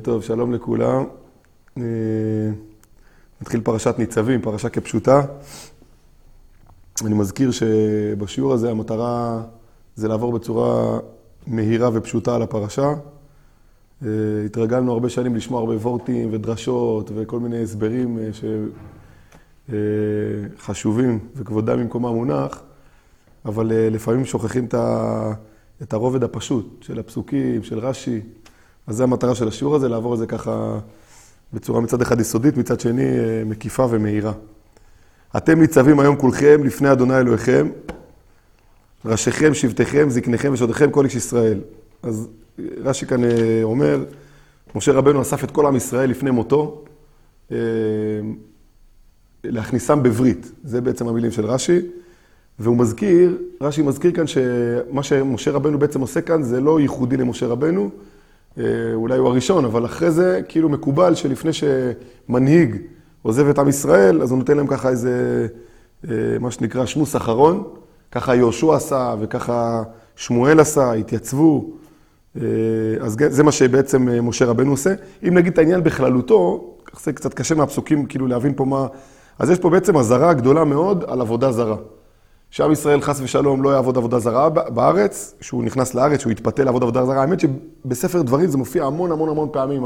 טוב, שלום לכולם. נתחיל פרשת ניצבים, פרשה כפשוטה. אני מזכיר שבשיעור הזה המטרה זה לעבור בצורה מהירה ופשוטה על הפרשה. התרגלנו הרבה שנים לשמוע הרבה וורטים ודרשות וכל מיני הסברים שחשובים וכבודם במקומה מונח, אבל לפעמים שוכחים את הרובד הפשוט של הפסוקים, של רש"י. אז זה המטרה של השיעור הזה, לעבור את זה ככה בצורה מצד אחד יסודית, מצד שני מקיפה ומהירה. אתם ניצבים היום כולכם לפני אדוני אלוהיכם, ראשיכם, שבטיכם, זקניכם ושודכם, כל איש ישראל. אז רש"י כאן אומר, משה רבנו אסף את כל עם ישראל לפני מותו, להכניסם בברית. זה בעצם המילים של רש"י. והוא מזכיר, רש"י מזכיר כאן שמה שמשה רבנו בעצם עושה כאן זה לא ייחודי למשה רבנו, אולי הוא הראשון, אבל אחרי זה כאילו מקובל שלפני שמנהיג עוזב את עם ישראל, אז הוא נותן להם ככה איזה, מה שנקרא שמוס אחרון, ככה יהושע עשה וככה שמואל עשה, התייצבו, אז זה מה שבעצם משה רבנו עושה. אם נגיד את העניין בכללותו, זה קצת קשה מהפסוקים כאילו להבין פה מה, אז יש פה בעצם הזרה גדולה מאוד על עבודה זרה. שעם ישראל חס ושלום לא יעבוד עבודה זרה בארץ, שהוא נכנס לארץ, שהוא יתפתה לעבוד עבודה זרה. האמת שבספר דברים זה מופיע המון פעמים,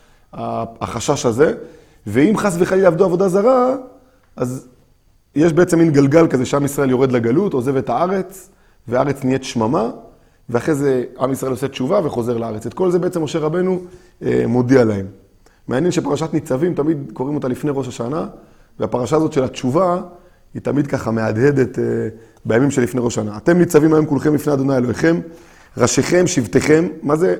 החשש הזה. ואם חס וחלילה יעבדו עבודה זרה, אז יש בעצם מין גלגל כזה שעם ישראל יורד לגלות, עוזב את הארץ, והארץ נהיית שממה, ואחרי זה עם ישראל עושה תשובה וחוזר לארץ. את כל זה בעצם משה רבנו מודיע להם. מעניין שפרשת ניצבים תמיד קוראים אותה לפני ראש השנה, והפרשה הזאת של התשובה, היא תמיד ככה מהדהדת בימים שלפני ראש השנה. אתם ניצבים היום כולכם לפני אדוני אלוהיכם, ראשיכם, שבטיכם, מה זה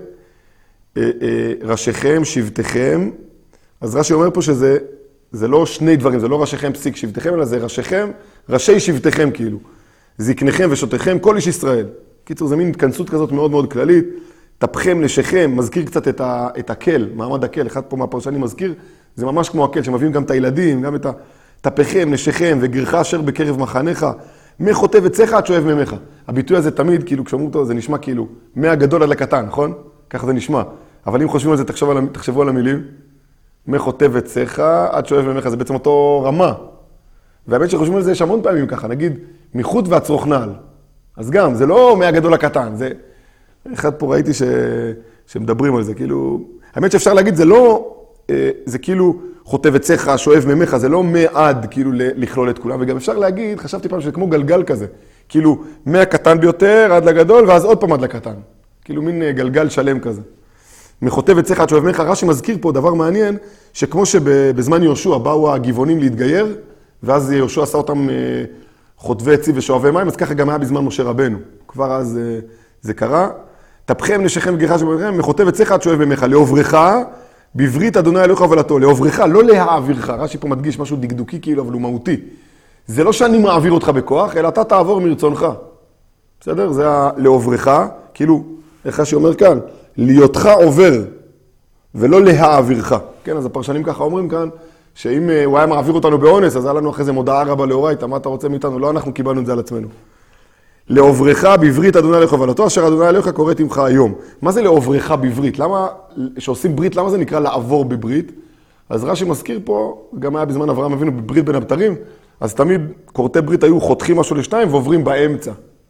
ראשיכם, שבטיכם? אז רש"י אומר פה שזה לא שני דברים, זה לא ראשיכם פסיק שבטיכם, אלא זה ראשיכם, ראשי שבטיכם כאילו. זקניכם ושותיכם, כל איש ישראל. קיצור, זה מין התכנסות כזאת מאוד מאוד כללית. טפכם, נשיכם, מזכיר קצת את הקל, מעמד הקל, אחד פה מהפרשנים מזכיר, זה ממש כמו הקל, שמביאים גם את הילדים, גם את טפכם, נשיכם וגרך אשר בקרב מחניך, מחוטב עציך עד שואב ממך. הביטוי הזה תמיד, כאילו, כשאומרים אותו, זה נשמע כאילו, מהגדול עד לקטן, נכון? ככה זה נשמע. אבל אם חושבים על זה, תחשבו על המילים. מחוטב עציך עד שואב ממך, זה בעצם אותו רמה. והאמת שחושבים על זה יש המון פעמים ככה, נגיד, מחוט ועצרוך נעל. אז גם, זה לא מהגדול לקטן, זה... אחד פה ראיתי שמדברים על זה, כאילו... האמת שאפשר להגיד, זה לא... זה כאילו... חוטב עציך, שואב ממך, זה לא מעד כאילו לכלול את כולם, וגם אפשר להגיד, חשבתי פעם שזה כמו גלגל כזה, כאילו מהקטן ביותר עד לגדול, ואז עוד פעם עד לקטן, כאילו מין גלגל שלם כזה. מחוטב עציך עד שואב ממך, רש"י מזכיר פה דבר מעניין, שכמו שבזמן יהושע באו הגבעונים להתגייר, ואז יהושע עשה אותם חוטבי עצי ושואבי מים, אז ככה גם היה בזמן משה רבנו, כבר אז זה קרה. טפכם, נשיכם וגרך שבכם, מחוטב עציך עד שואב ממך, לעוברך, בברית אדוני אלוהיך ולתו, לעוברך, לא להעבירך. רש"י פה מדגיש משהו דקדוקי כאילו, אבל הוא מהותי. זה לא שאני מעביר אותך בכוח, אלא אתה תעבור מרצונך. בסדר? זה לעוברך, כאילו, איך רש"י אומר כאן? להיותך עובר, ולא להעבירך. כן, אז הפרשנים ככה אומרים כאן, שאם הוא היה מעביר אותנו באונס, אז היה לנו אחרי זה מודעה רבה לאורייתא, מה אתה רוצה מאיתנו? לא, אנחנו קיבלנו את זה על עצמנו. לעוברך בברית אדוני אלוהיך ולתו, אשר אדוני אלוהיך קוראת עמך היום. מה זה לעוברך בברית? למה, שעושים ברית, למה זה נקרא לעבור בברית? אז רש"י מזכיר פה, גם היה בזמן אברהם אבינו בברית בין הבתרים, אז תמיד קורתי ברית היו חותכים משהו לשתיים ועוברים באמצע.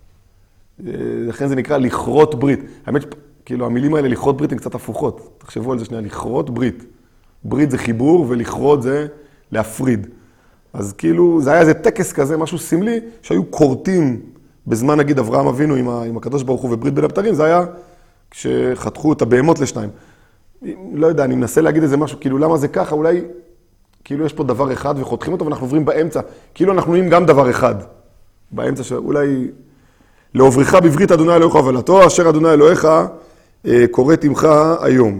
לכן זה נקרא לכרות ברית. האמת, כאילו המילים האלה לכרות ברית הן קצת הפוכות. תחשבו על זה שנייה, לכרות ברית. ברית זה חיבור ולכרות זה להפריד. אז כאילו זה היה איזה טקס כזה, משהו סמלי, שהיו קורטים בזמן נגיד אברהם אבינו עם הקדוש ברוך הוא וברית בין הבתרים, זה היה כשחתכו את הבהמות לשתיים. לא יודע, אני מנסה להגיד איזה משהו, כאילו למה זה ככה, אולי כאילו יש פה דבר אחד וחותכים אותו ואנחנו עוברים באמצע, כאילו אנחנו נהיים גם דבר אחד. באמצע שאולי לעוברך בברית אדוני אלוהיך ולתו, אשר אדוני אלוהיך קוראת עמך היום.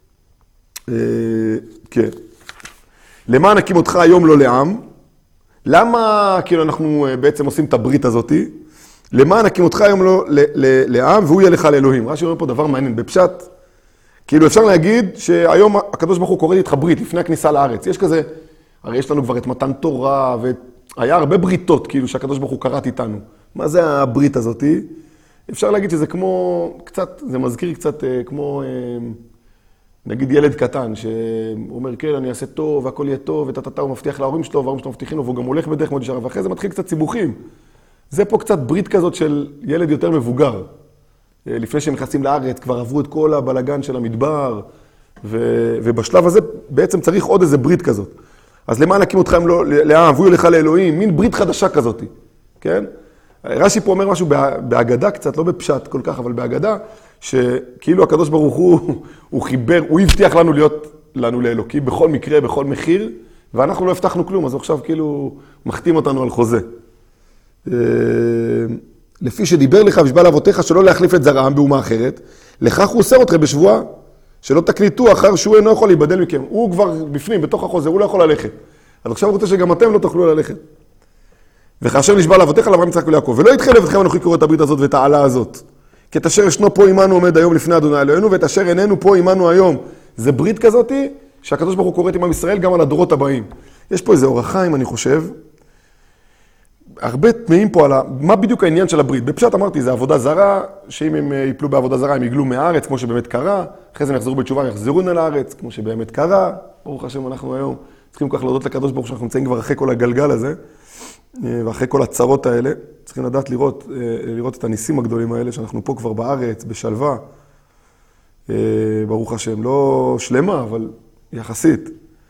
כן. למען הקים אותך היום לא לעם, למה כאילו אנחנו בעצם עושים את הברית הזאתי? למען הקים אותך היום לא לעם, והוא יהיה לך לאלוהים. רש"י אומר פה דבר מעניין, בפשט, כאילו אפשר להגיד שהיום הקדוש ברוך הוא קורא איתך ברית לפני הכניסה לארץ. יש כזה, הרי יש לנו כבר את מתן תורה, והיה הרבה בריתות כאילו שהקדוש ברוך הוא קראת איתנו. מה זה הברית הזאתי? אפשר להגיד שזה כמו, קצת, זה מזכיר קצת כמו נגיד ילד קטן, שהוא אומר, כן, אני אעשה טוב, והכל יהיה טוב, הוא מבטיח להורים שלו, וההורים שלו מבטיחים לו, והוא גם הולך בדרך מאוד ישרה, ואחרי זה מתחיל קצת סיבוכים. זה פה קצת ברית כזאת של ילד יותר מבוגר. לפני שהם נכנסים לארץ, כבר עברו את כל הבלגן של המדבר, ובשלב הזה בעצם צריך עוד איזה ברית כזאת. אז למען הקים אתכם לעם, והוא ילך לאלוהים, מין ברית חדשה כזאת, כן? רש"י פה אומר משהו בהגדה קצת, לא בפשט כל כך, אבל בהגדה, שכאילו הקדוש ברוך הוא חיבר, הוא הבטיח לנו להיות לנו לאלוקים בכל מקרה, בכל מחיר, ואנחנו לא הבטחנו כלום, אז עכשיו כאילו מחתים אותנו על חוזה. לפי שדיבר לך ושבע לאבותיך שלא להחליף את זרעם באומה אחרת, לכך הוא אוסר אתכם בשבועה, שלא תקליטו אחר שהוא אינו יכול להיבדל מכם. הוא כבר בפנים, בתוך החוזה, הוא לא יכול ללכת. אז עכשיו הוא רוצה שגם אתם לא תוכלו ללכת. וכאשר נשבע לאבותיך לאברהם יצחק וליעקב, ולא יתחיל לבטכם אנוכי קורא את הברית הזאת ואת העלה הזאת. כי את אשר ישנו פה עמנו עומד היום לפני אדוני אלוהינו, ואת אשר איננו פה עמנו היום. זה ברית כזאת שהקדוש ברוך הוא קורא עם עם ישראל גם על הדורות הבאים. יש פה איזה אור החיים, אני חושב. הרבה תמאים פה על מה בדיוק העניין של הברית. בפשט אמרתי, זה עבודה זרה, שאם הם ייפלו בעבודה זרה, הם יגלו מהארץ, כמו שבאמת קרה. אחרי זה הם יחזרו בתשובה, יחזרו לארץ, כמו שבאמת קרה. ברוך השם, אנחנו היום צריכים כך להודות לקדוש ברוך שאנחנו נמצאים כבר אחרי כל הגלגל הזה, ואחרי כל הצרות האלה. צריכים לדעת לראות את הניסים הגדולים האלה, שאנחנו פה כבר בארץ, בשלווה. ברוך השם, לא שלמה, אבל יחסית.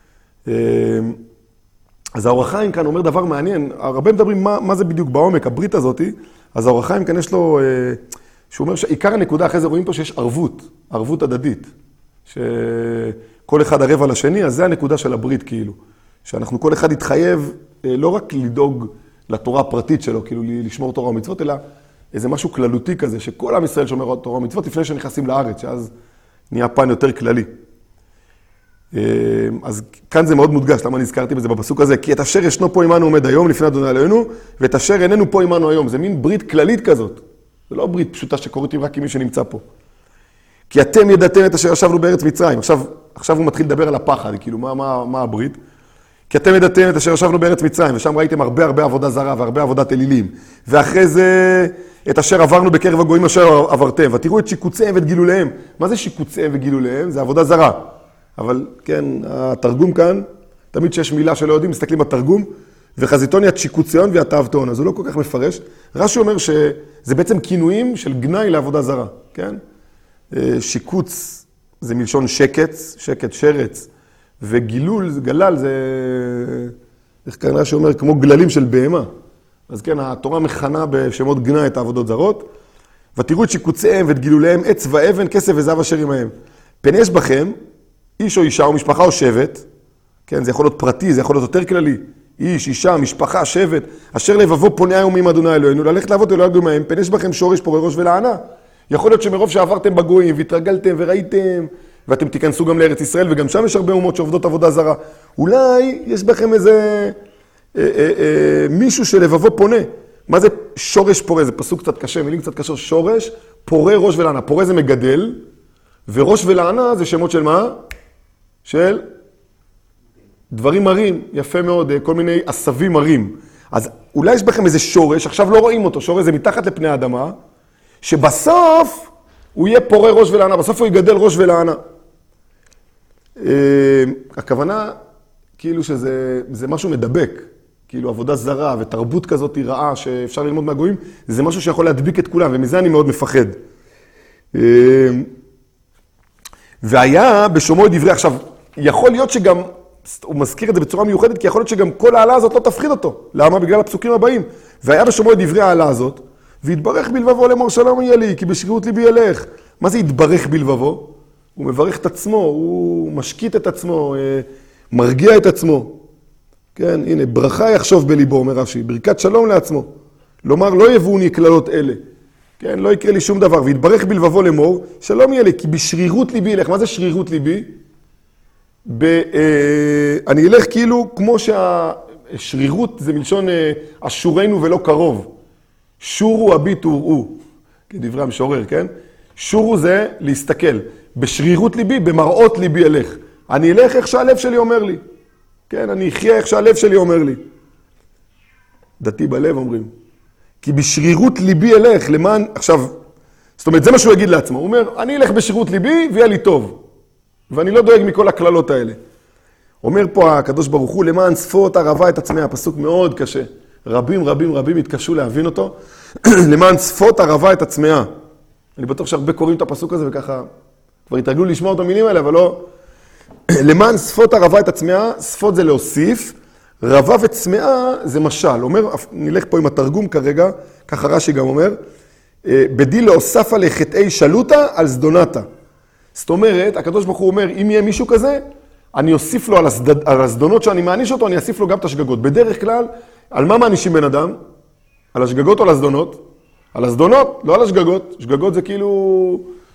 אז האור החיים כאן אומר דבר מעניין, הרבה מדברים מה זה בדיוק בעומק, הברית הזאת, אז האור החיים כאן יש לו, שהוא אומר שעיקר הנקודה אחרי זה רואים פה שיש ערבות הדדית, שכל אחד ערב על השני, אז זה הנקודה של הברית כאילו, שאנחנו כל אחד יתחייב לא רק לדאוג לתורה הפרטית שלו, כאילו לשמור תורה ומצוות, אלא איזה משהו כללותי כזה, שכל עם ישראל שומר תורה ומצוות לפני שנכנסים לארץ, שאז נהיה פן יותר כללי. אז כאן זה מאוד מודגש, למה נזכרתי בזה בפסוק הזה? כי את אשר ישנו פה עמנו עומד היום לפני אדוני אלוהינו, ואת אשר איננו פה עמנו היום. זה מין ברית כללית כזאת. זה לא ברית פשוטה שקורית רק עם מי שנמצא פה. כי אתם ידעתם את אשר ישבנו בארץ מצרים. עכשיו הוא מתחיל לדבר על הפחד, כאילו מה הברית? כי אתם ידעתם את אשר ישבנו בארץ מצרים, ושם ראיתם הרבה עבודה זרה והרבה עבודת אלילים. ואחרי זה את אשר עברנו בקרב הגויים אשר עברתם, ותראו את שיקוציהם ואת גילוליהם. מה זה שיקוציהם וגילוליהם? זה עבודה זרה. אבל כן, התרגום כאן, תמיד שיש מילה שלא יודעים, מסתכלים בתרגום, וחזיתון יד שיקוציון ויד תאבתון, אז הוא לא כל כך מפרש. רש"י אומר שזה בעצם כינויים של גנאי לעבודה זרה, כן? שיקוץ זה מלשון שקץ, שרץ, וגילול, גלל זה, איך כאן רש"י אומר, כמו גללים של בהמה. אז כן, התורה מכנה בשמות גנאי את העבודות זרות, ותראו את שיקוציהם ואת גילוליהם, עץ ואבן, כסף וזהב אשר עמהם. פן יש בכם, איש או אישה או משפחה או שבט, כן, זה יכול להיות פרטי, זה יכול להיות יותר כללי, איש, אישה, משפחה, שבט, אשר לבבו פונה היום עם אדוני אלוהינו, ללכת לעבוד ולא יגעו מהם, פן יש בכם שורש פורה ראש ולענה. יכול להיות שמרוב שעברתם בגויים והתרגלתם וראיתם, ואתם תיכנסו גם לארץ ישראל, וגם שם יש הרבה אומות שעובדות עבודה זרה. אולי יש בכם איזה מישהו שלבבו פונה. מה זה שורש פורה? זה פסוק קצת קשה, מילים קצת קשה, שורש, פורה ראש ולענה. פורה זה מגדל, וראש ולענה זה שמות של מה? של דברים מרים, יפה מאוד, כל מיני עשבים מרים. אז אולי יש בכם איזה שורש, עכשיו לא רואים אותו, שורש זה מתחת לפני האדמה, שבסוף הוא יהיה פורה ראש ולענה, בסוף הוא יגדל ראש ולענה. הכוונה, כאילו שזה משהו מדבק, כאילו עבודה זרה ותרבות כזאת היא רעה שאפשר ללמוד מהגויים, זה משהו שיכול להדביק את כולם, ומזה אני מאוד מפחד. והיה בשומעו דברי, עכשיו, יכול להיות שגם, הוא מזכיר את זה בצורה מיוחדת, כי יכול להיות שגם כל העלה הזאת לא תפחיד אותו. למה? בגלל הפסוקים הבאים. והיה בשומעו דברי העלה הזאת, והתברך בלבבו לאמור שלום יהיה לי, כי בשרירות ליבי ילך. מה זה התברך בלבבו? הוא מברך את עצמו, הוא משקיט את עצמו, מרגיע את עצמו. כן, הנה, ברכה יחשוב בליבו, אומר רש"י, ברכת שלום לעצמו. לומר, לא יבואוני כללות אלה. כן, לא יקרה לי שום דבר. והתברך בלבבו לאמור, שלום יהיה לי, כי בשרירות ליבי ילך. מה זה שרירות ליבי? אני אלך כאילו כמו שהשרירות זה מלשון אשורנו ולא קרוב. שורו הביטו הוא, כדברי המשורר, כן? שורו זה להסתכל. בשרירות ליבי, במראות ליבי אלך. אני אלך איך שהלב שלי אומר לי. כן, אני אחיה איך שהלב שלי אומר לי. דתי בלב אומרים. כי בשרירות ליבי אלך, למען, עכשיו, זאת אומרת, זה מה שהוא יגיד לעצמו. הוא אומר, אני אלך בשרירות ליבי ויהיה לי טוב. ואני לא דואג מכל הכללות האלה. אומר פה הקדוש ברוך הוא, למען שפות ערבה את עצמיה, פסוק מאוד קשה. רבים התקשו להבין אותו. למען שפות ערבה את עצמיה. אני בטוח שהרבה קוראים את הפסוק הזה וככה, כבר התרגלו לשמוע את המילים האלה, אבל לא. למען שפות ערבה את עצמיה, שפות זה להוסיף, רבה וצמאה זה משל. אומר, נלך פה עם התרגום כרגע, ככה רש"י גם אומר, בדיל להוסף עלי חטאי שלוטה על זדונתה. זאת אומרת, הקדוש ברוך הוא אומר, אם יהיה מישהו כזה, אני אוסיף לו על הזדונות שאני מעניש אותו, אני אוסיף לו גם את השגגות. בדרך כלל, על מה מענישים בן אדם? על השגגות או על הזדונות? על הזדונות, לא על השגגות. שגגות זה כאילו...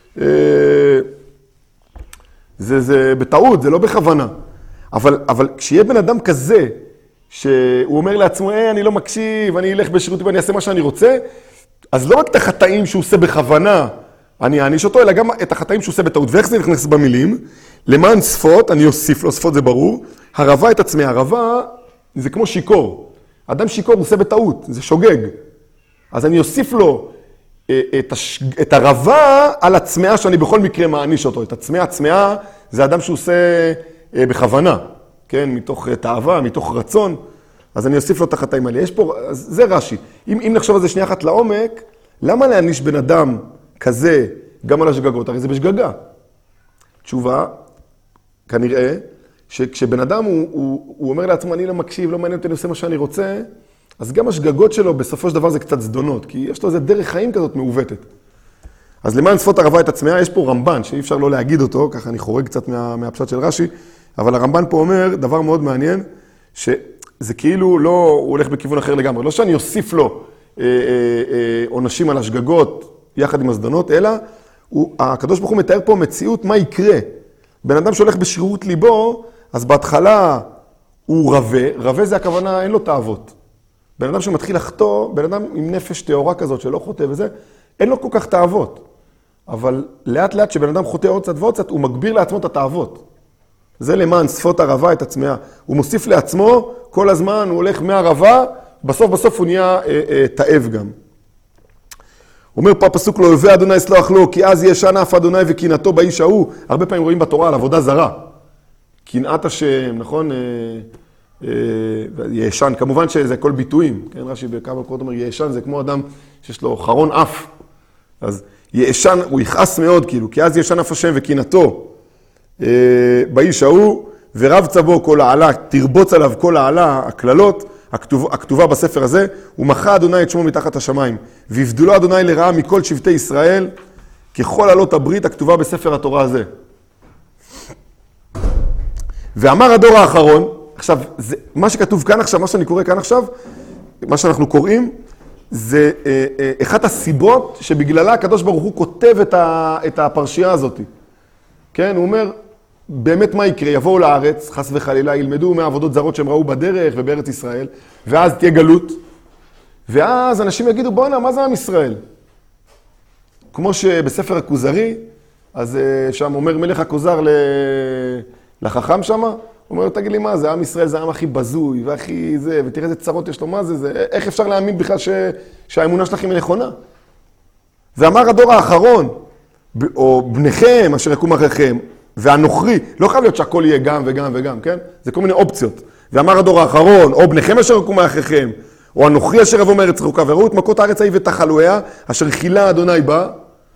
זה בטעות, זה לא בכוונה. אבל כשיהיה בן אדם כזה, שהוא אומר לעצמו, אני לא מקשיב, אני אלך בשירותי ואני אעשה מה שאני רוצה, אז לא רק את החטאים שהוא עושה בכוונה, אני אעניש אותו, אלא גם את החטאים שהוא עושה בטעות. ואיך זה נכנס במילים? למען שפות, אני אוסיף לו, שפות זה ברור, הרבה את עצמי, הרבה זה כמו שיקור. אדם שיקור הוא עושה בטעות, זה שוגג. אז אני אוסיף לו את הרבה על הצמאה שאני בכל מקרה מעניש אותו. את הצמאה זה אדם שהוא עושה בכוונה, כן? מתוך תאווה, מתוך רצון. אז אני אוסיף לו את החטאים האלה. יש פה, זה רש"י. אם נחשוב על זה שנייה אחת לעומק, למה להעניש בן אדם כזה גם על השגגות? הרי זה בשגגה. תשובה, כנראה, שכשבן אדם הוא אומר לעצמו, אני לא מקשיב, לא מעניין אותי, אני עושה מה שאני רוצה, אז גם השגגות שלו בסופו של דבר זה קצת זדונות, כי יש לו איזה דרך חיים כזאת מעוותת. אז למען שפות ערבה את עצמיה, יש פה רמב"ן, שאי אפשר לא להגיד אותו, ככה אני חורג קצת מהפשט של רש"י, אבל הרמב"ן פה אומר דבר מאוד מעניין, שזה כאילו לא, הוא הולך בכיוון אחר לגמרי, לא שאני אוסיף לו עונשים על השגגות יחד עם הזדונות, אלא הקדוש ברוך הוא מתאר פה מציאות מה יקרה. בן אדם שהולך בשירות ליבו, אז בהתחלה הוא רבה זה הכוונה, אין לו תאוות. בן אדם שמתחיל לחטוא, בן אדם עם נפש טהורה כזאת שלא חוטא וזה, אין לו כל כך תאוות. אבל לאט לאט שבן אדם חוטא עוד קצת ועוד קצת, הוא מגביר לעצמו את התאוות. זה למען שפות ערבה את עצמיה. הוא מוסיף לעצמו, כל הזמן הוא הולך מהערבה, בסוף הוא נהיה תאב גם. הוא אומר פה הפסוק, לא יובא אדוני סלוח לו, כי אז ישן אף אדוני וקנאתו באיש ההוא. הרבה פעמים רואים בתורה על עבודה זרה. קנאת השם, נכון? ישן, כמובן שזה כל ביטויים. כן, רש"י בכמה מקומות אומר, ישן זה כמו אדם שיש לו חרון אף. אז ישן, הוא יכעס מאוד כאילו, כי אז ישן אף השם וקנאתו באיש ההוא, ורב צבו כל העלה, תרבוץ עליו כל העלה, הכללות, הכתובה בספר הזה, ומחה אדוני את שמו מתחת השמיים, והבדלו אדוני לרעה מכל שבטי ישראל, ככל עלות הברית הכתובה בספר התורה הזה. ואמר הדור האחרון, עכשיו, מה שכתוב כאן עכשיו, מה שאני קורא כאן עכשיו, מה שאנחנו קוראים, זה אחת הסיבות שבגללה הקדוש ברוך הוא כותב את הפרשייה הזאת. כן, הוא אומר, באמת מה יקרה? יבואו לארץ, חס וחלילה, ילמדו מהעבודות זרות שהם ראו בדרך ובארץ ישראל, ואז תהיה גלות, ואז אנשים יגידו, בוא'נה, מה זה עם ישראל? כמו שבספר הכוזרי, אז שם אומר מלך הכוזר לחכם שם, הוא אומר, תגיד לי מה זה, עם ישראל זה העם הכי בזוי והכי זה, ותראה איזה צרות יש לו, מה זה, איך אפשר להאמין בכלל שהאמונה שלכם היא נכונה? ואמר הדור האחרון, או בניכם אשר יקום אחריכם, והנוכרי, לא חייב להיות שהכל יהיה גם וגם וגם, כן? זה כל מיני אופציות. ואמר הדור האחרון, או בניכם אשר יקום אחריכם, או הנוכרי אשר יבוא מארץ רחוקה, וראו את מכות הארץ ההיא ותחלואיה, אשר חילה אדוני בה,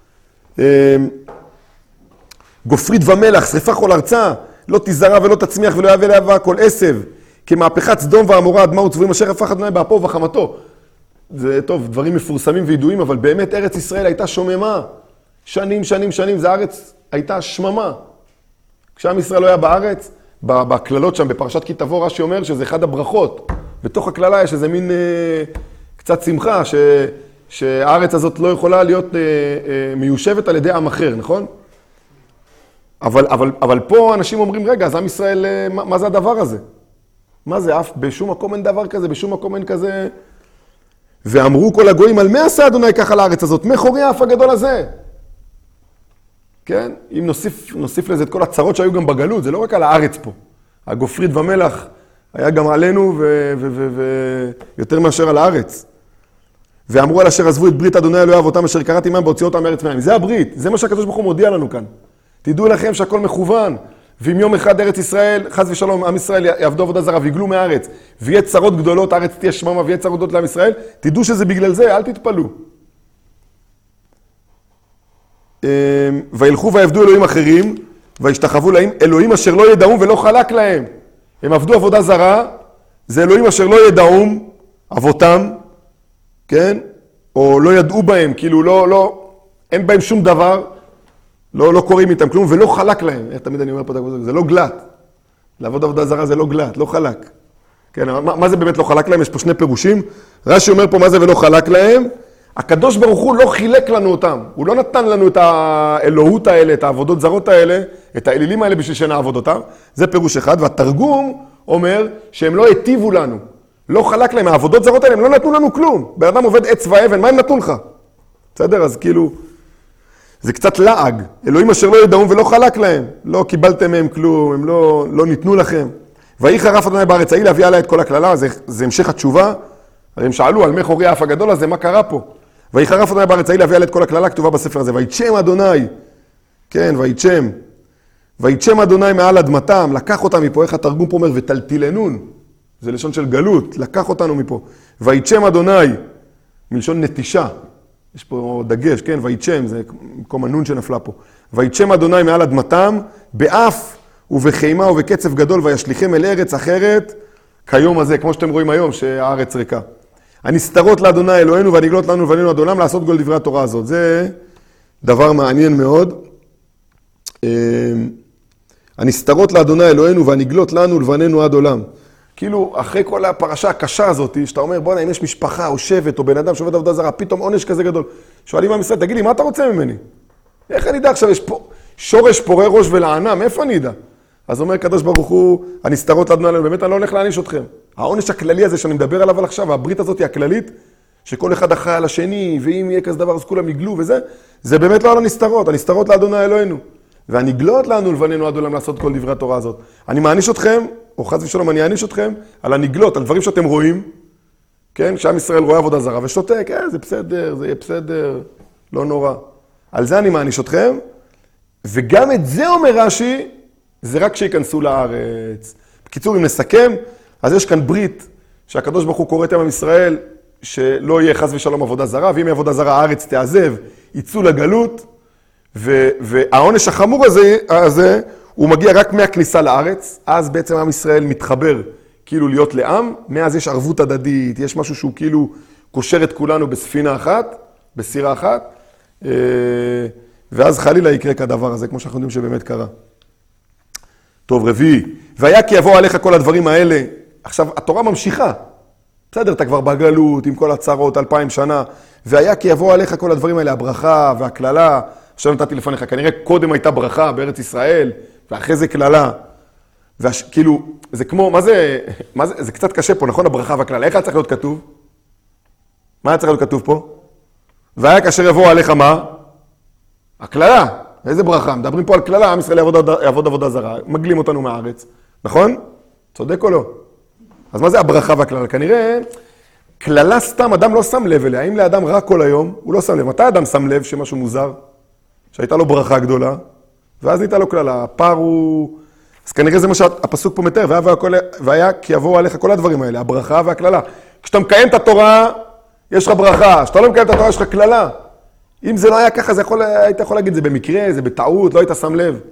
גופרית ומלח, שריפה כל ארצה, לא תזרע ולא תצמיח ולא יהווה להבה כל עשב, כמהפכת סדום ועמורה, אדמה וצבועים אשר הפך אדוני באפו ובחמתו. זה טוב, דברים מפורסמים וידועים, אבל באמת ארץ ישראל הייתה שוממה. שנים, זה הארץ הייתה שממה. כשעם ישראל לא היה בארץ, בכללות שם, בפרשת כי תבוא, רש"י אומר שזה אחד הברכות. בתוך הכללה יש איזה מין קצת שמחה, שהארץ הזאת לא יכולה להיות מיושבת על ידי עם אחר, נכון? אבל פה אנשים אומרים, רגע, אז עם ישראל, מה זה הדבר הזה? מה זה? בשום מקום אין דבר כזה, בשום מקום אין כזה. ואמרו כל הגויים, על מה עשה אדוני ככה לארץ הזאת? מחורי האף הגדול הזה. כן? אם נוסיף לזה את כל הצרות שהיו גם בגלות, זה לא רק על הארץ פה. הגופרית ומלח היה גם עלינו ויותר מאשר על הארץ. ואמרו על אשר עזבו את ברית אדוני אלוהי אבותם אשר קראתי עמם בהוציא אותם מארץ מהם. זה הברית, זה מה שהקדוש ברוך הוא מודיע לנו כאן. תדעו לכם שהכל מכוון. ואם יום אחד ארץ ישראל, חס ושלום, עם ישראל יעבדו עבודה זרה ויגלו מארץ, ויהיה צרות גדולות, הארץ תהיה שממה ויהיה צרות גדולות לעם ישראל, תדעו שזה בגלל זה, אל תתפלו. וילכו ויעבדו אלוהים אחרים, וישתחוו להם אלוהים אשר לא ידעום ולא חלק להם. הם עבדו עבודה זרה, זה אלוהים אשר לא ידעום, אבותם, כן? או לא ידעו בהם, כאילו אין בהם שום דבר, לא קוראים איתם כלום, ולא חלק להם. איך תמיד אני אומר פה, זה לא גלת. לעבוד עבודה זרה זה לא גלת, לא חלק. כן, מה זה באמת לא חלק להם? יש פה שני פירושים. רש"י אומר פה מה זה ולא חלק להם. הקדוש ברוך הוא לא חילק לנו אותם. הוא לא נתן לנו את האלוהות האלה, את העבודות זרות האלה, את האלילים האלה בשביל שנעבוד אותם. זה פירוש אחד. והתרגום אומר שהם לא היטיבו לנו. לא חלק להם. העבודות זרות האלה, הם לא נתנו לנו כלום. בן אדם עובד עץ ואבן, מה הם נתנו לך? בסדר? אז כאילו, זה קצת לעג. אלוהים אשר לא ידעום ולא חלק להם. לא קיבלתם מהם כלום, הם לא ניתנו לכם. ויהי חרף אדוני בארץ ההיא להביא עליה את כל הכללה, זה המשך התשובה. הרי הם שאלו על מי חורי האף הגדול הזה, מה קרה פה? ויהי חרף אדוני בארץ ההיא להביא עליה את כל הכללה, כתובה בספר הזה. ויתשם אדוני, כן, ויתשם. ויתשם אדוני מעל אדמתם, לקח אותם מפה, איך התרגום פה אומר, וטלטילנון. זה לשון של גלות, לקח אותנו מפה. ויתשם אדוני, מלשון נטישה. יש פה דגש, כן, ויתשם, זה במקום הנון שנפלה פה. ויתשם אדוני מעל אדמתם, באף ובחימה ובקצף גדול, וישליכם אל ארץ אחרת, כיום הזה, כמו שאתם רואים היום, שהארץ ריקה. הנסתרות לאדוני אלוהינו, והנגלות לנו ובנינו עד עולם, לעשות כל דברי התורה הזאת. זה דבר מעניין מאוד. הנסתרות לאדוני אלוהינו, והנגלות לנו ולבנינו עד עולם. כאילו, אחרי כל הפרשה הקשה הזאת, שאתה אומר, בוא, אם יש משפחה או שבט או בן אדם שעובד עבודה זרה, פתאום עונש כזה גדול. שואלים עם ישראל, תגיד לי, מה אתה רוצה ממני? איך אני יודע? עכשיו יש פה שורש פורה ראש ולענה, מאיפה אני יודע? אז אומר קדוש ברוך הוא, הנסתרות לאדוני אלוהינו, באמת אני לא הולך להעניש אתכם. העונש הכללי הזה שאני מדבר עליו עכשיו, הברית הזאת היא הכללית, שכל אחד אחראי על השני, ואם יהיה כזה דבר אז כולם יגלו וזה, זה באמת לא על הנסתרות, הנסתרות לאדוני אלוהינו. והנגלות לנו לבנינו עד עולם לעשות כל דברי התורה הזאת. אני מעניש אתכם, או חס ושלום אני אעניש אתכם, על הנגלות, על דברים שאתם רואים, כן? כשעם ישראל רואה עבודה זרה ושותק, זה בסדר, זה יהיה בסדר, לא נורא. על זה אני מעניש אתכם, וגם את זה אומר רש"י, זה רק שיכנסו לארץ. בקיצור, אם נסכם, אז יש כאן ברית, שהקדוש ברוך הוא קורא את עם ישראל, שלא יהיה חס ושלום עבודה זרה, ואם יהיה עבודה זרה, הארץ תעזב, יצאו לגלות, והעונש החמור הזה, הוא מגיע רק מהכניסה לארץ, אז בעצם עם ישראל מתחבר כאילו להיות לעם, מאז יש ערבות הדדית, יש משהו שהוא כאילו קושר את כולנו בספינה אחת, בסירה אחת, ואז חלילה יקרה כדבר הזה, כמו שאנחנו יודעים שבאמת קרה. טוב, רביעי, והיה כי יבוא עליך כל הדברים האלה, עכשיו התורה ממשיכה, בסדר, אתה כבר בגלות עם כל הצרות 2000 שנה, והיה כי יבוא עליך כל הדברים האלה, הברכה והכללה, עכשיו נתתי לפניך, כנראה קודם הייתה ברכה בארץ ישראל, ואחרי זה כללה, כאילו, זה כמו, מה זה, זה קצת קשה פה, נכון, הברכה והכללה, איך היה צריך להיות כתוב? מה היה צריך להיות כתוב פה? והיה כאשר יבוא עליך מה? הכללה, איזה ברכה, מדברים פה על כללה, עם ישראל יעבוד עבודה זרה, מגלים אותנו מהארץ, נכון? צודק או לא? אז מה זה הברכה והכללה? כנראה, כללה סתם, אדם לא שם לב אליה, אם לאדם רע כל היום, הוא לא שם לב. מתי אדם שם לב שמשהו מוזר? שהייתה לו ברכה גדולה, ואז ניתה לו כללה, הפער הוא... אז כנראה זה מה שהפסוק פה מתאר, והיה כי יבואו עליך כל הדברים האלה, הברכה והכללה. כשאתה מקיים את התורה, יש לך ברכה, כשאתה לא מקיים את התורה, יש לך כללה. אם זה לא היה ככה, היית יכול להגיד, זה במקרה, זה בטעות, לא היית שם לב.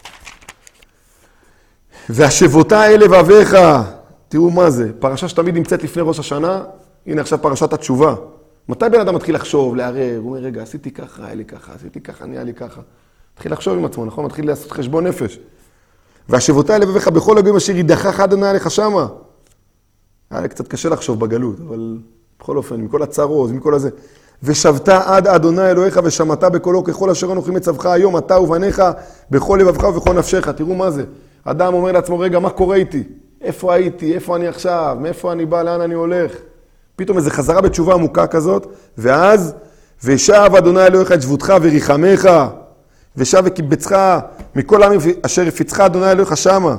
והשבותה אלה ואביך, תראו מה זה, פרשה שתמיד נמצאת לפני ראש השנה, הנה עכשיו פרשת התשובה. מתי בן אדם מתחיל לחשוב, לערער, הוא אומר, רגע, עשיתי ככה, היה לי ככה, עשיתי ככה, נהיה לי ככה. מתחיל לחשוב עם עצמו, נכון? מתחיל לעשות חשבון נפש. והשבותה אלה ואביך בכל הגויים אשר ידחך אדוני עליך שמה. היה לי קצת קשה לחשוב בגלות, אבל בכל אופן, מכל הצרות, מכל הזה. ושבת עד אדוני אלוהיך ושמעת בקולו ככל אשר אנוכי מצווך היום, אתה ובניך, בכל לבבך ובכל נפשך. תראו מה זה. אדם אומר לעצמו, רגע, מה קורה איתי? איפה הייתי? איפה אני עכשיו? מאיפה אני בא? לאן אני הולך? פתאום איזו חזרה בתשובה עמוקה כזאת, ואז, ושב אדוני אלוהיך את שבותך וריחמך, ושב וקיבצך מכל העמים אשר הפיצך אדוני אלוהיך שמה.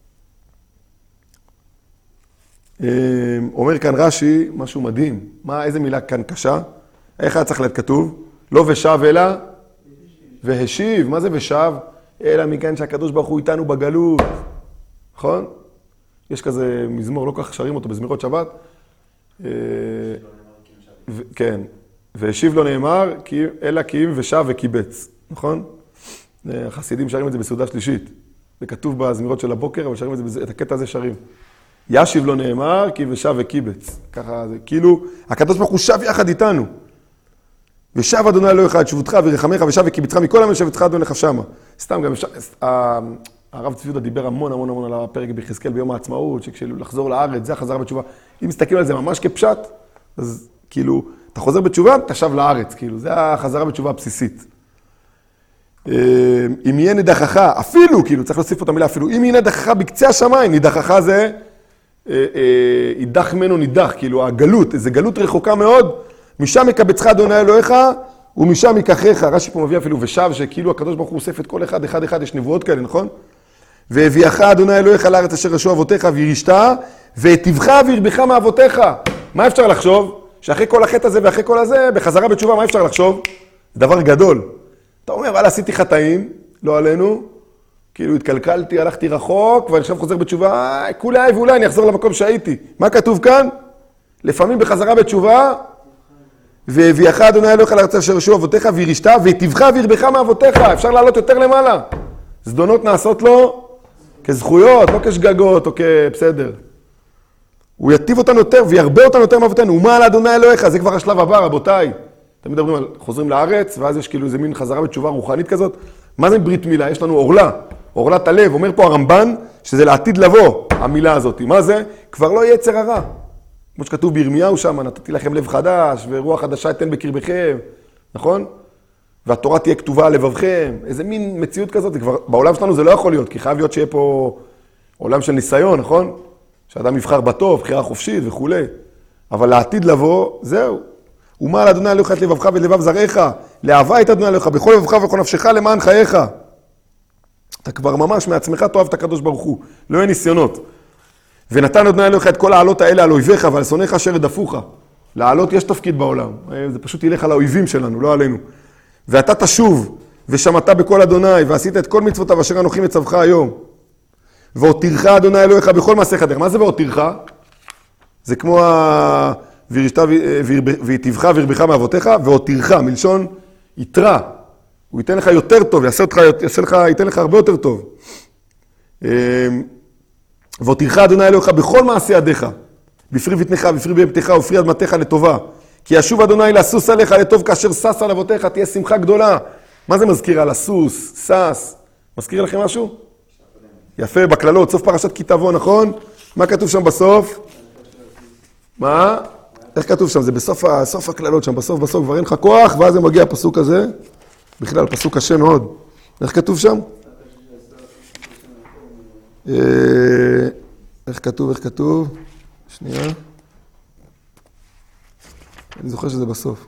אומר כאן רש"י, משהו מדהים. איזה מילה כאן קשה? איך היה צריך להיות כתוב? לא ושב אלא? והשיב. מה זה ושב? אלא מכאן שהקדוש ברוך הוא איתנו בגלות. נכון? יש כזה מזמור, לא כך שרים אותו בזמירות שבת. כן. והשיב לו נאמר, אלא כי אם ושב וקיבץ. נכון? החסידים שרים את זה בסעודה שלישית. זה כתוב בזמירות של הבוקר, אבל שרים את זה, את הקטע הזה שרים. ישיב לו נאמר, כי ושב וקיבץ. ככה זה, כאילו, הקדוש ברוך הוא שב יחד איתנו. ושב אדוני אלוהיך את שבותך ורחמך ושב וקיבצך מכל עם ישבתך אדוני לך שמה. סתם גם הרב צבי יהודה דיבר המון על הפרק ביחזקאל ביום העצמאות, שכשלחזור לארץ, זה החזרה בתשובה. אם מסתכלים על זה ממש כפשט, אז כאילו, אתה חוזר בתשובה, אתה שב לארץ, כאילו, זה החזרה בתשובה הבסיסית. אם יהיה נדחך, אפילו, כאילו, צריך להוסיף אותה מילה, אפילו, אם יהיה נדחך בקצה השמיים, נדחך זה, יידח ממנו נידח, כאילו, הגלות, איזו גלות רחוקה מאוד, משם יקבצך אדוני אלוהיך, ומשם ייקחך. רש"י פה מביא אפילו ושב, שכאילו הקדוש ברוך הוא אוסף את כל אחד, יש נבואות כאלה, נכון? והביאך אדוני אלוהיך לארץ אשר ירשו אבותיך וירשת, והיטיבך וירבך מאבותיך. מה אפשר לחשוב? שאחרי כל החטא הזה ואחרי כל הזה, בחזרה בתשובה, מה אפשר לחשוב? זה דבר גדול. אתה אומר, אבל עשיתי חטאים, לא עלינו, כאילו התקלקלתי, הלכתי רחוק, ואני עכשיו חוזר בתשובה, כולי ואולי אני אחזור למקום שהייתי. מה כתוב כאן? לפעמים בחזרה בתשובה, והביאך אדוני אלוהיך לארץ אשר ירשו אבותיך וירשת, והיטיבך וירבך מאבותיך. אפשר לעלות יותר למעלה. זדונות נעשות לו כזכויות, לא כשגגות או כבסדר. הוא יטיב אותנו יותר וירבה אותנו יותר מאבותינו. ומה על אדוני אלוהיך? זה כבר השלב הבא, רבותיי. אתם מדברים על חוזרים לארץ, ואז יש כאילו איזה מין חזרה בתשובה רוחנית כזאת. מה זה ברית מילה? יש לנו אורלה, אורלת הלב. אומר פה הרמב"ן שזה לעתיד לבוא, המילה הזאת. מה זה? כבר לא יהיה יצר הרע. כמו שכתוב בירמיהו שם, נתתי לכם לב חדש, ורוח חדשה אתן בקרבכם, נכון? והתורה תהיה כתובה על לבבכם. איזה מין מציאות כזאת, כבר, בעולם שלנו זה לא יכול להיות, כי חייב להיות שיהיה פה עולם של ניסיון, נכון? שאדם יבחר בטוב, בחירה חופשית וכו'. אבל לעתיד לבוא, זהו. ומה על אדוני אלוהיך את לבבך ואת לבב זרעך, לאהבה את אדוני אלוהיך בכל לבבך ובכל נפשך למען חייך. אתה כבר ממש מעצמך תאהב את הקדוש ברוך הוא, לא יהיה ניסיונות. ונתן אדוני אלוהיך את כל העלות האלה על אויביך ועל שונאיך אשר ירדפוך. לעלות יש תפקיד בעולם, זה פשוט ילך על האויבים שלנו, לא עלינו. ואתה תשוב ושמעת בקול אדוני ועשית את כל מצוותיו אשר אנוכי מצווך היום. והותירך אדוני אלוהיך בכל מעשיך דרך. מה זה והותירך? זה כמו והיטיבך וירבך מאבותיך, והותירך מלשון יתרה. הוא ייתן לך יותר טוב, ייתן לך הרבה יותר טוב. והותירך אדוני אלוהיך בכל מעשי ידיך, בפרי בטנך, בפרי בהמתך ופרי אדמתך לטובה. כי ישוב אדוני לסוס עליך לטוב כאשר סס על אבותיך, תהיה שמחה גדולה. מה זה מזכיר על הסוס, סס? מזכיר לכם משהו? יפה, בכללות, סוף פרשת כי תבוא, נכון? מה כתוב שם בסוף? מה? איך כתוב שם? זה בסוף הכללות שם, בסוף כבר אין לך כוח, ואז זה מגיע הפסוק הזה. בכלל, פסוק קשה מאוד. איך כתוב שם? איך כתוב? שנייה. אני זוכר שזה בסוף.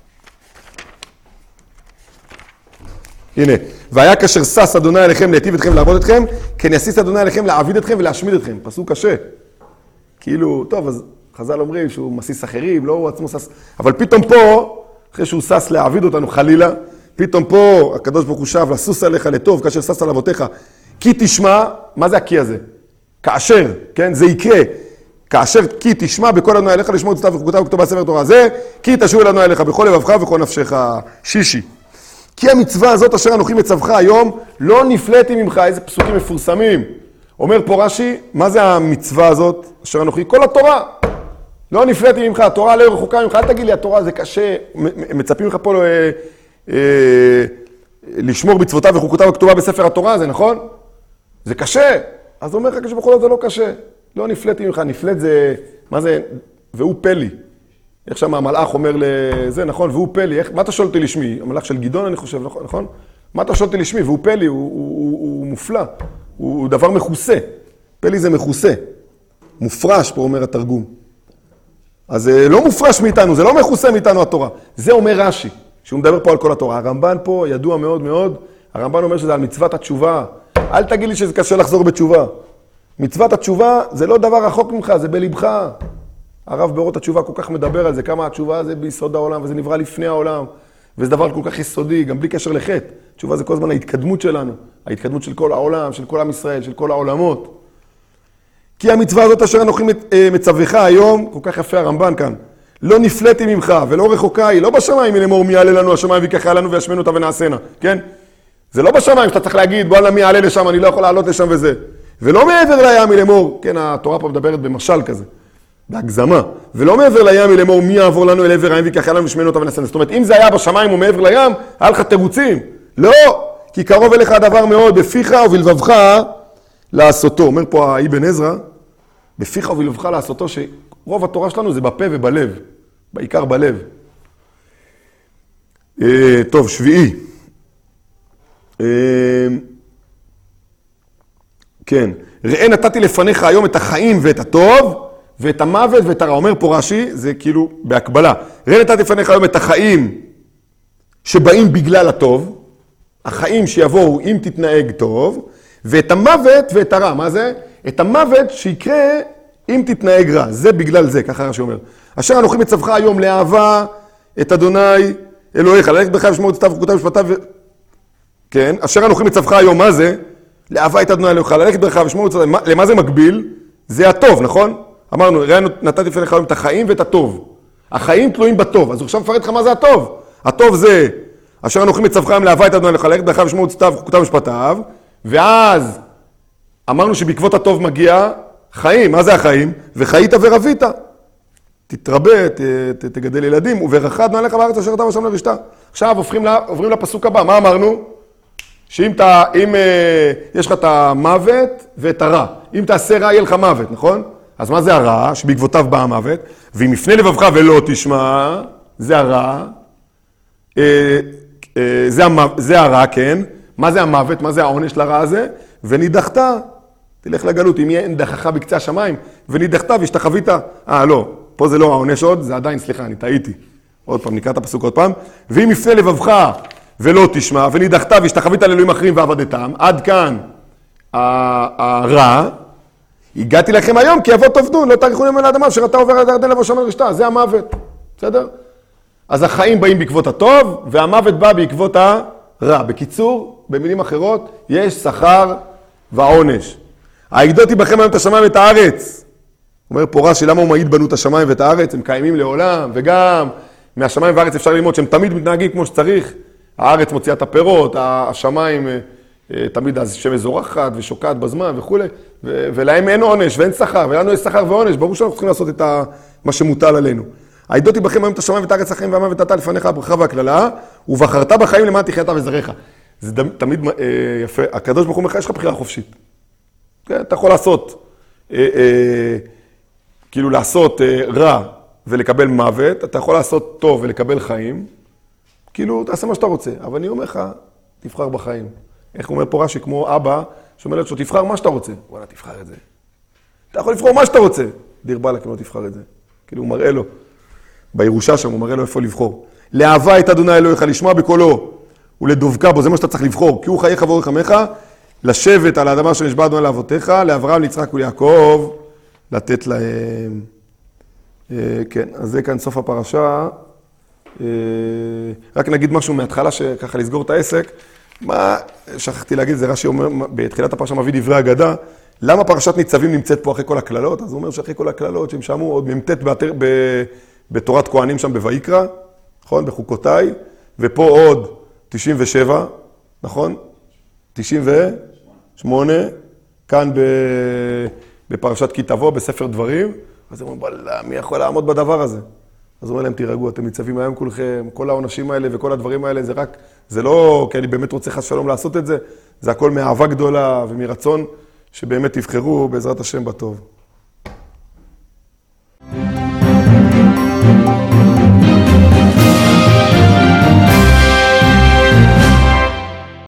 הנה, והיה כאשר סס אדוני עליכם להיטיב אתכם לעבוד אתכם, כן יסיס אדוני עליכם להעביד אתכם ולהשמיד אתכם. פסוק קשה. כאילו, טוב, אז חז"ל אומרים שהוא מסיס אחרים, לא הוא עצמו סס. אבל פתאום פה, אחרי שהוא סס להעביד אותנו חלילה, פתאום פה הקדוש ברוך הוא שב לסוס עליך לטוב כאשר סס על אבותיך. כי תשמע, מה זה הכי הזה? כאשר, כן? זה יקרה. כאשר כי תשמע בכל אדוני אליך לשמור את צאתיו וחוקותיו וכתובה בספר תורה זה, כי תשוב אל אדוני אליך בכל לבבך ובכל נפשך. שישי. כי המצווה הזאת אשר אנוכי מצווך היום, לא נפלאתי ממך. איזה פסוקים מפורסמים. אומר פה רש"י, מה זה המצווה הזאת אשר אנוכי? כל התורה. לא נפלאתי ממך, התורה לא רחוקה ממך. אל תגיד לי, התורה זה קשה. מצפים לך פה לשמור מצוותיו וחוקותיו וכתובה בספר התורה, זה נכון? זה קשה. אז אומר לך כשבכל זאת זה לא קשה. לא נפלאתי ממך, נפלאת זה, מה זה? והוא פלי. איך שם המלאך אומר לזה, נכון? והוא פלי. מה אתה שואל אותי לשמי? המלאך של גדעון אני חושב, נכון? מה אתה שואל אותי לשמי? והוא פלי, הוא מופלא. הוא דבר מכוסה. פלי זה מכוסה. מופרש, פה אומר התרגום. אז זה לא מופרש מאיתנו, זה לא מכוסה מאיתנו התורה. זה אומר רש"י, שהוא מדבר פה על כל התורה. הרמב"ן פה ידוע מאוד מאוד. הרמב"ן אומר שזה על מצוות התשובה. אל תגיד לי שזה קשה לחזור בתשובה. מצוות התשובה זה לא דבר רחוק ממך, זה בלבך. הרב באורות התשובה כל כך מדבר על זה, כמה התשובה זה ביסוד העולם, וזה נברא לפני העולם, וזה דבר כל כך יסודי, גם בלי קשר לחטא. תשובה זה כל הזמן ההתקדמות שלנו, ההתקדמות של כל העולם, של כל עם ישראל, של כל העולמות. כי המצווה הזאת אשר אנוכי מצווך היום, כל כך יפה הרמב"ן כאן, לא נפלאתי ממך ולא רחוקה היא, לא בשמיים מלאמור מי יעלה לנו השמיים ויקחה לנו וישמנו אותה ונעשנה, כן? זה לא בשמיים שאתה צריך להגיד, בוא מי יעלה לשם, אני לא יכול לעלות לשם וזה. ולא מעבר לים מלאמור, כן, התורה פה מדברת במשל כזה, בהגזמה. ולא מעבר לים מלאמור מי יעבור לנו אל עבר הים ויקחה לנו וישמנו אותה ונעשנה. זאת אומרת, אם זה היה בשמיים ומעבר לים, היה לך תירוצים. לא, כי קרוב אליך הדבר מאוד, בפיך ובלבבך לעשותו. אומר פה האבן עזרא, בפיך ובלבבך לעשותו, שרוב התורה שלנו זה בפה ובלב, בעיקר בלב. טוב, שביעי. כן, ראה נתתי לפניך היום את החיים ואת הטוב, ואת המוות ואת הרע. אומר פה רש"י, זה כאילו בהקבלה. ראה נתתי לפניך היום את החיים שבאים בגלל הטוב, החיים שיבואו אם תתנהג טוב, ואת המוות ואת הרע. מה זה? את המוות שיקרה אם תתנהג רע. זה בגלל זה, ככה רש"י אומר. אשר אנוכי מצווך היום לאהבה את אדוני אלוהיך, ללכת בך ושמור את צאתיו וחוקותיו ומשפטיו. כן, אשר אנוכי מצווך היום, מה זה? לאהבה את אדוני אלוהיך, ללכת בך ושמור את צאתיו. למה זה מקביל? זה הטוב, נכון? אמרנו, ראה נתתי לפניך היום את החיים ואת הטוב. החיים תלויים בטוב, אז הוא עכשיו מפרט לך מה זה הטוב. הטוב זה, אשר אנוכי מצווך היום לאהבה את אדוני אלוהיך, ללכת בך ושמור את צאתיו וחוקותיו ומשפטיו. ואז אמרנו שבעקבות הטוב מגיע חיים. מה זה החיים? וחיית ורבית. תתרבה, תגדל ילדים, וברכת אדוני עליך בארץ אשר אתה ושם לרשתה. עכשיו עוברים לפסוק הבא. מה אמרנו? שאם יש לך את המוות ואת הרע. אם תעשה רע יהיה לך מוות, נכון? אז מה זה הרע? שבעקבותיו בא המוות. ואם יפנה לבבך ולא תשמע, זה הרע. זה הרע, כן. מה זה המוות? מה זה העונש לרע הזה? ונידחת. תלך לגלות, אם יהיה דחך בקצה השמיים, ונידחת והשתחווית. לא, פה זה לא העונש עוד, זה עדיין, סליחה, אני טעיתי. עוד פעם, נקרא את הפסוק עוד פעם. ואם יפנה לבבך ולא תשמע, ונידחת והשתחווית לאלוהים אחרים ועבדתם, עד כאן הרע, הגעתי לכם היום כי אבות עובדו, לא תאריכו יום אל האדמה, אשר אתה עובר על הירדן לבוא שם על רשתה, זה המוות, בסדר? אז החיים באים בעקבות הטוב, והמוות בא בעקבות הרע. בקיצור, במילים אחרות, יש שכר ועונש. העידותי בכם היום את השמיים ואת הארץ. אומר פה רש"י, למה הוא מעיד בנו את השמיים ואת הארץ? הם קיימים לעולם, וגם מהשמיים והארץ אפשר ללמוד שהם תמיד מתנהגים כמו שצריך. הארץ מוציאה את הפירות, השמיים תמיד השמש זורחת ושוקעת בזמן וכו'. ולהם אין עונש ואין שכר, ולנו יש שכר ועונש. ברור שאנחנו צריכים לעשות את מה שמוטל עלינו. העידותי בכם היום את השמיים ואת הארץ החיים והמוות נתת לפניך הברכה והקללה, ובחרת בחיים למען תחייתה וזרעך. זה תמיד יפה. הקדוש ברוך הוא אומר לך, יש לך בחירה חופשית. אתה יכול לעשות, כאילו לעשות רע ולקבל מוות, אתה יכול לעשות טוב ולקבל חיים, כאילו תעשה מה שאתה רוצה, אבל אני אומר לך, תבחר בחיים. איך אומר פה רש"י, כמו אבא, שאומר לו, תבחר מה שאתה רוצה. וואלה, תבחר את זה. אתה יכול לבחור מה שאתה רוצה. דיר באלק, אם לא תבחר את זה. כאילו הוא מראה לו, בירושה שם הוא מראה לו איפה לבחור. לאהבה את אדוני אלוהיך, לשמוע בקולו ולדבקה בו, זה מה שאתה צריך לבחור, כי הוא חייך ואורך עמך, לשבת על האדמה שנשבע אדוני לאבותיך, לאברהם, ליצחק וליעקב, לתת להם. כן, אז זה כאן סוף הפרשה. רק נגיד משהו מההתחלה, שככה לסגור את העסק. מה, שכחתי להגיד, זה רש"י אומר, בתחילת הפרשה מביא דברי אגדה, למה פרשת ניצבים נמצאת פה אחרי כל הכללות? אז הוא אומר שאחרי כל הכללות שהם שמעו עוד ממתת בתורת כהנים שם בויקרא, נכון? בחוקותיי, ופה עוד 97, נכון? 98, כאן בפרשת כי תבוא, בספר דברים, אז הם אומרים, מי יכול לעמוד בדבר הזה? אז הוא אומר להם, תירגעו, אתם ניצבים היום כולכם, כל העונשים האלה וכל הדברים האלה, זה לא כי אני באמת רוצה חס שלום לעשות את זה, זה הכל מאהבה גדולה ומרצון שבאמת תבחרו בעזרת השם בטוב.